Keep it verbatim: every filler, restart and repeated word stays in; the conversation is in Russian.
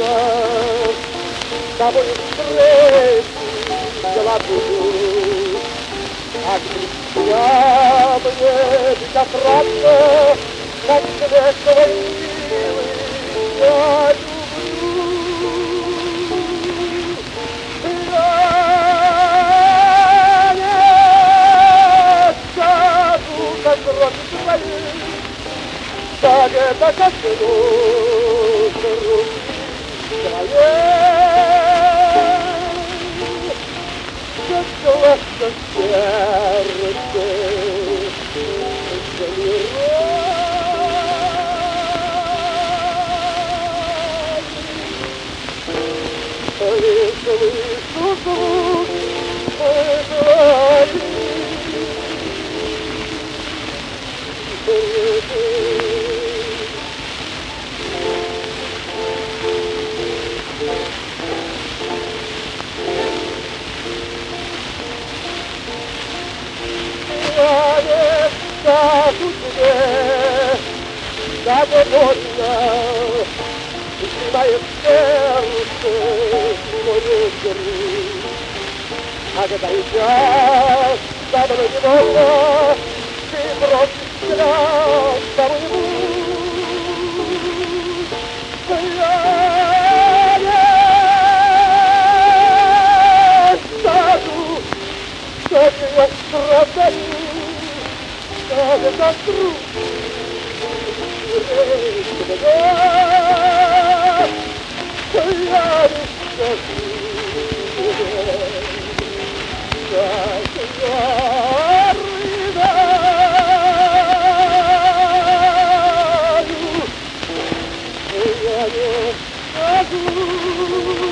тобой встретить золотую. А я мне ведь отрадно, как свет твой милый, я люблю. Я не скажу, как роки твои, так это коснусь руки твоей. Согласно сердце замирает, слышу звук твоей. Я не скажу тебе, как больно, сжимает сердце мою грудь. А когда идешь со мной невольно, ты бросишь слез на мой путь. Я не скажу, как я страдаю, как это трудно, я не скажу, как я рыдаю, я не скажу.